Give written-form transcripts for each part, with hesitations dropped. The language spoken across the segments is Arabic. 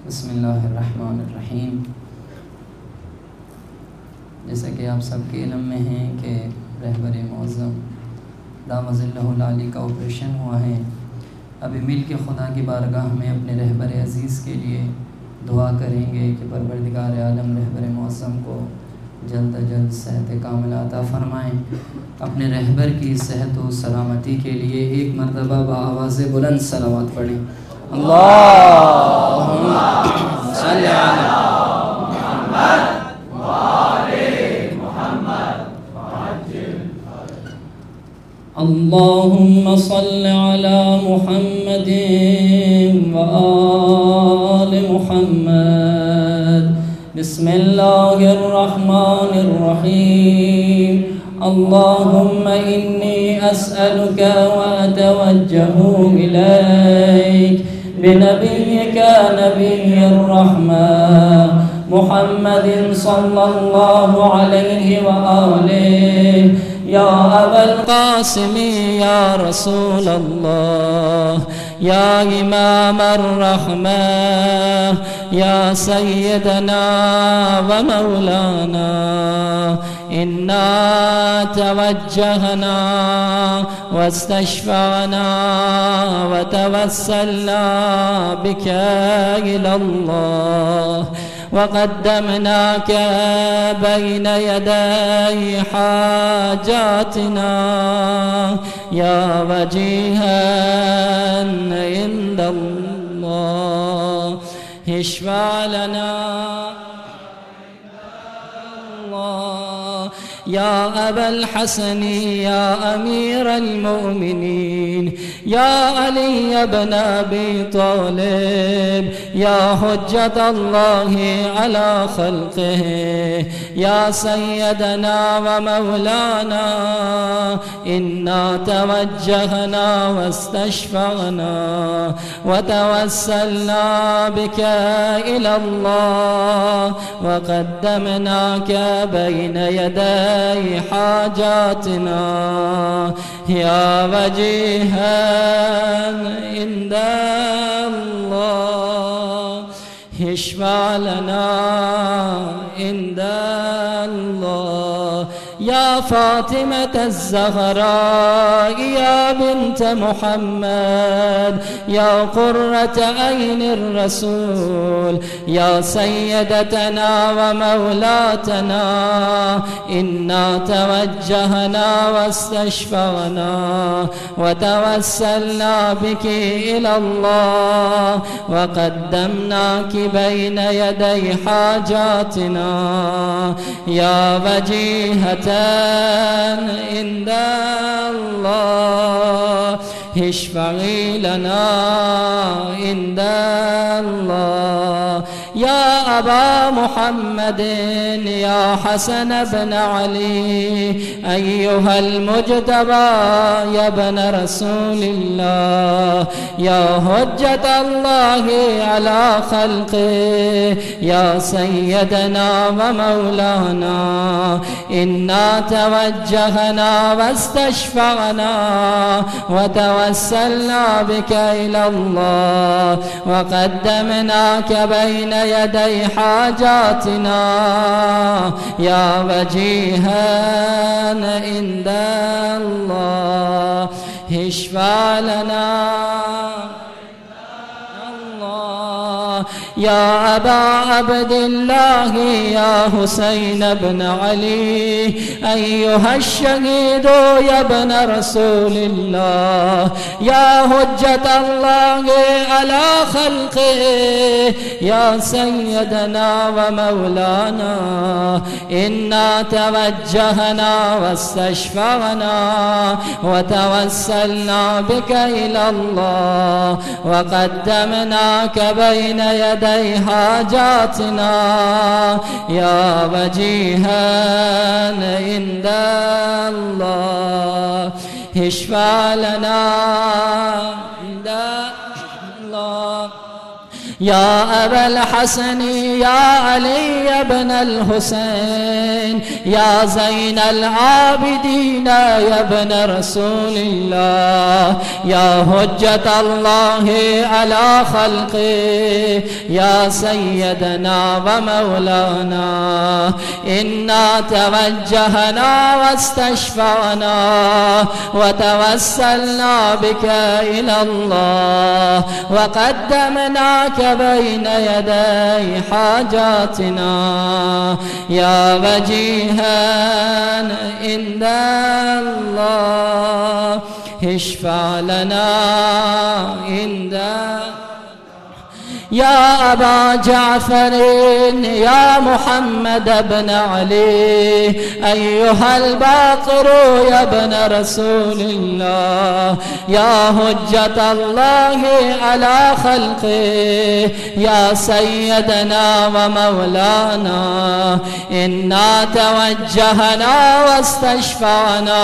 बिस्मिल्लाहिर्रहमानिर्रहीम। जैसा कि आप सबके इल्म में हैं कि रहबर मुअज़्ज़म दामज़िल्लहुल आली का ऑपरेशन हुआ है। अभी मिल के खुदा की बारगाह में अपने रहबर अज़ीज़ के लिए दुआ करेंगे कि परवरदिगार आलम रहबर मुअज़्ज़म को जल्द अज जल्द सेहत कामिला अता फ़रमाएँ। अपने रहबर की सेहत व सलामती के लिए एक मरतबा बआवाज़ बुलंद सलावत पढ़ें। अल्लाहुम्मा सल्ली अला मुहम्मद व आले मुहम्मद अल्लाहुम्मा सल्ली अला मुहम्मदिन व आले मुहम्मद। बिस्मिल्लाहिर्रहमानिर्रहीम। अल्लाहुम्मा इन्नी अस्अलुका व अतवज्जहु इलैक बिनबिय्यिका नबिय्यिर रहमा मुहम्मदिन सल्लल्लाहु अलैहि व आलिहि या अबल क़ासिम या रसूल अल्लाह या इमामर रहमा या सय्यदना व मौलाना इन्ना तवज्जहना वस्तशफ़अना व तवस्सलना बिका इलल्लाह वक़द्दमनाक बैन यदै हाजातिना या वजीहन इंदल्लाह इश्फ़अ लना या अबल हसनी या अमीरल मोमिनीन या अली इब्न अबी तालिब या हुज्जतल्लाहि अला खल्क़िही या सय्यदना व मौलाना इन्ना तवज्जहना वस्तशफ़अना व तवस्सलना बिका इलल्लाह व क़द्दमनाक बैन यदै हाजातना या वजीहन इंदल्लाह इश्फ़अ लना इंदल्लाह या फ़ातिमत ज़हरा या बिन्त मुहम्मद या क़ुर्रत ऐनिर रसूल या सय्यदतना व मौलातना इन्ना तवज्जहना वस्तशफ़अना व तवस्सलना बिकी इलल्लाह व क़द्दमनाकि बैन यदै हाजातिना या वजीहत इंदल्लाह इश्फ़अ लना इंदल्लाह या अबा मुहम्मदिन या हसन बिन अली अय्युहल मुज्तबा या बिन रसूलिल्लाह या हुज्जतल्लाहि अला खल्क़िही या सय्यदना व मौलाना इन्ना तवज्जहना वस्तशफ़अना व तवस्सलना बिका इलल्लाह व क़द्दमनाक बैन यदै हाजातिना या वजीहन इंदल्लाह इश्फ़अ लना या अबा अब्दिल्लाह या हुसैन बिन अली अय्युहश्शहीद या बिन रसूलिल्लाह या हुज्जतल्लाह अला खल्क़िही या सय्यदना व मौलाना इन्ना तवज्जहना वस्तशफ़अना व तवस्सलना बिका इलल्लाह व क़द्दमनाक बैन यदै हाजातिना या वजीहन इंदल्लाह इश्फ़अ लना इंदल्लाह يا أبا الحسن يا علي بن الحسين يا زين العابدين يا ابن رسول الله يا حجة الله على خلقه يا سيدنا ومولانا إنا توجهنا واستشفعنا وتوسلنا بك إلى الله وقدمناك بين يدي حاجاتنا يا وجيها عند الله اشفع لنا عند يا أبا جعفر يا محمد بن علي أيها الباقر يا ابن رسول الله يا حجة الله على خلقه يا سيدنا ومولانا إنا توجهنا واستشفعنا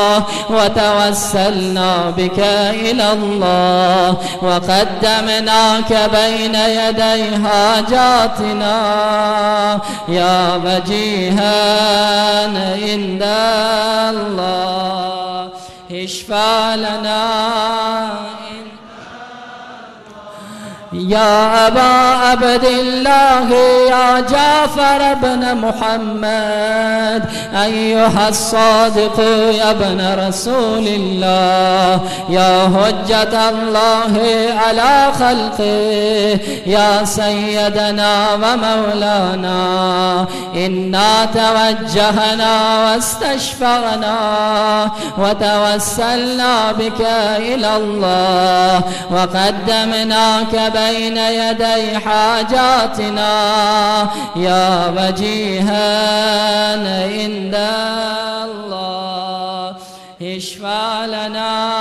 وتوسلنا بك إلى الله وقدمناك بين يدي حاجاتنا يا وجيها عند الله اشفع لنا يا أبا عبد الله يا جعفر بن محمد أيها الصادق يا ابن رسول الله يا حجة الله على خلقه يا سيدنا ومولانا إنا توجهنا واستشفعنا وتوسلنا بك إلى الله وقدمناك بين يدي حاجاتنا يا وجيها عند الله اشفع لنا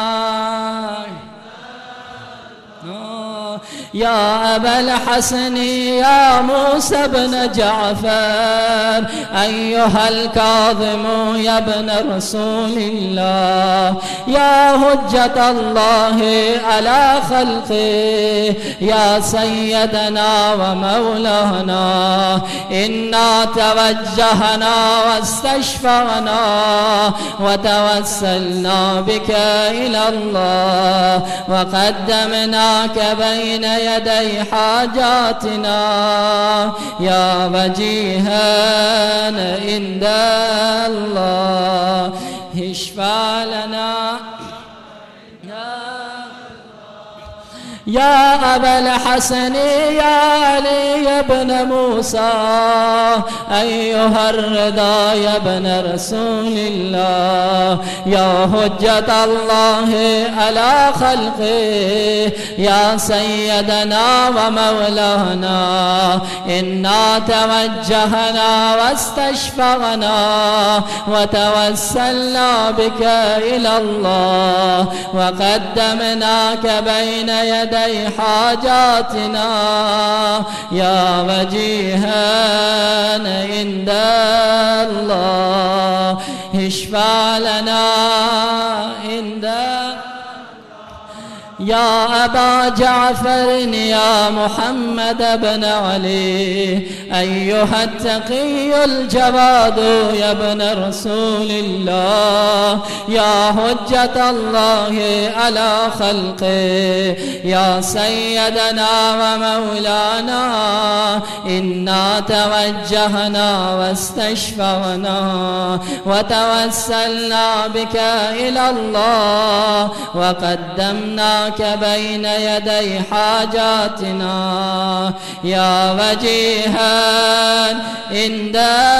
يا أبا الحسن يا موسى بن جعفر أيها الكاظم يا ابن رسول الله يا حجة الله على خلقه يا سيدنا ومولانا إنا توجهنا واستشفعنا وتوسلنا بك إلى الله وقدمناك بين يدي حاجاتنا يا وجيها عند الله اشفع لنا يا أبا الحسن يا علي بن موسى أيها الرضا يا ابن رسول الله يا حجة الله على خلقه يا سيدنا ومولانا إنا توجهنا واستشفعنا وتوسلنا بك إلى الله وقدمناك بين يدي حاجاتنا يا وجيها عند الله اشفع لنا عند يا أبا جعفر يا محمد بن علي أيها التقي الجواد يا ابن رسول الله يا حجة الله على خلقه يا سيدنا ومولانا إنا توجهنا واستشفعنا وتوسلنا بك إلى الله وقدمناك بين يدي حاجاتنا يا وجيها عند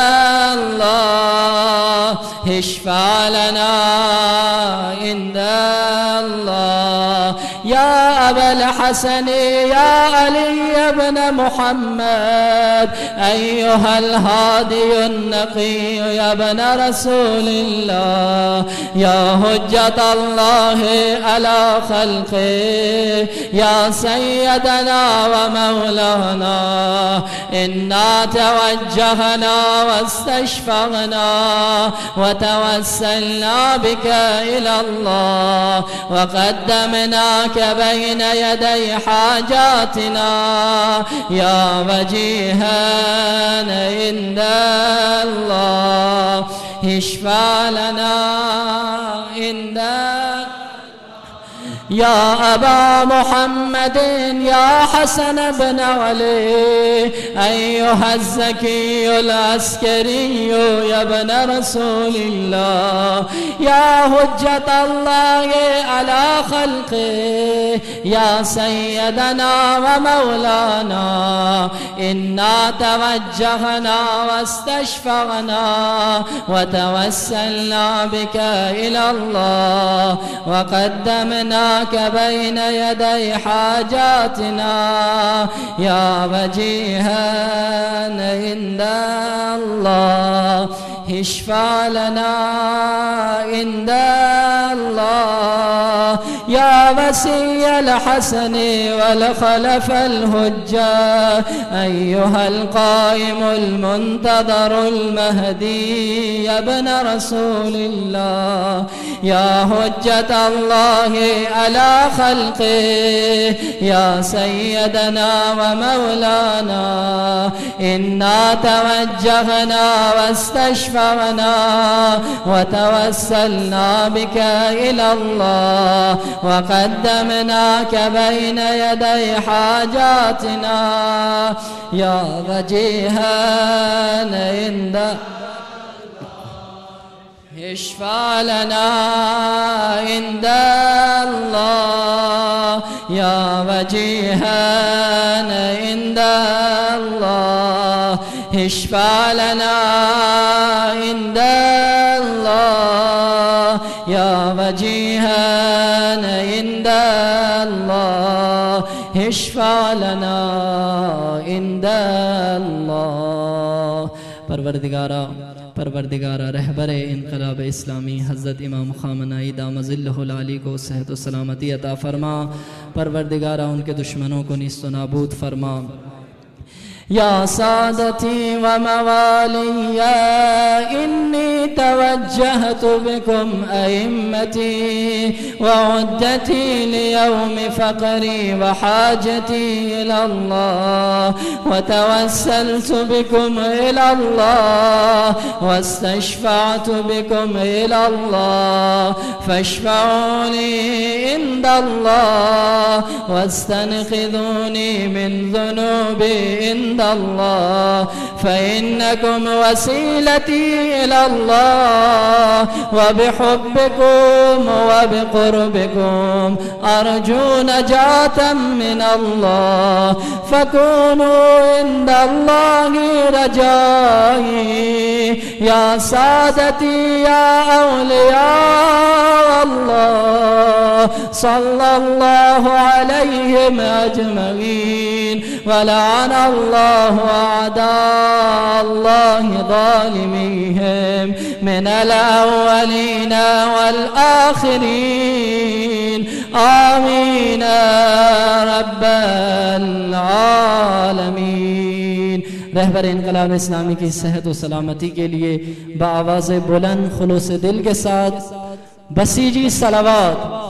الله اشفع لنا عند الله يا أبا الحسن يا علي بن محمد أيها الهادي النقي يا ابن رسول الله يا حجة الله على خلقه يا سيدنا ومولانا إنا توجهنا واستشفعنا وتوسلنا بك إلى الله وقدمناك بين يدي حاجاتنا يا وجيها عند الله اشفع لنا عند يا أبا محمد يا حسن بن علي أيها الزكي العسكري يا ابن رسول الله يا حجة الله على خلقه يا سيدنا ومولانا إنا توجهنا واستشفعنا وتوسلنا بك إلى الله وقدمنا بين يدي حاجاتنا يا وجيها عند الله اشفع لنا عند الله يا وسي الحسن والخلف الهجة أيها القائم المنتظر المهدي يا ابن رسول الله يا حجة الله على خلقه يا سيدنا ومولانا إنا توجهنا واستشفعنا وتوسلنا بك إلى الله وقدمناك بين يدي حاجاتنا يا وجيها عند اشفع لنا عند الله يا وجيها عند الله اشفع لنا عند الله يا وجيها عند الله اشفع لنا عند الله परवरदिगारा रहबर इनकलाब इस्लामी हज़रत इमाम ख़ामनाई दामज़िल्लहुल आली को सेहत व सलामती अता फ़रमा। परवरदिगारा उनके दुश्मनों को निस्त नाबूद फ़रमा। या सादती व मवालिया इन्नी तवज्जहतु बिकुम अइम्मती व उद्दती लियौम फ़क़री व हाजती इलल्लाह व तवस्सलतु बिकुम इलल्लाह वस्तशफ़अतु बिकुम इलल्लाह फ़शफ़ऊनी इंदल्लाह वस्तनक़िज़ूनी मिन ज़ुनूबी الله فإنكم وسيلتي إلى الله وبحبكم وبقربكم أرجو نجاة من الله فكونوا عند الله رجائي يا سادتي يا أولياء الله صلى الله عليهم أجمعين ولعن الله أعداء الله ظالميهم من الأولين والآخرين آمين رب العالمين। रहबर इनकलाब इस्लामी की सेहत व सलामती के लिए बाआवाज़ बुलंद खुलूस दिल के साथ बसीजी सलावत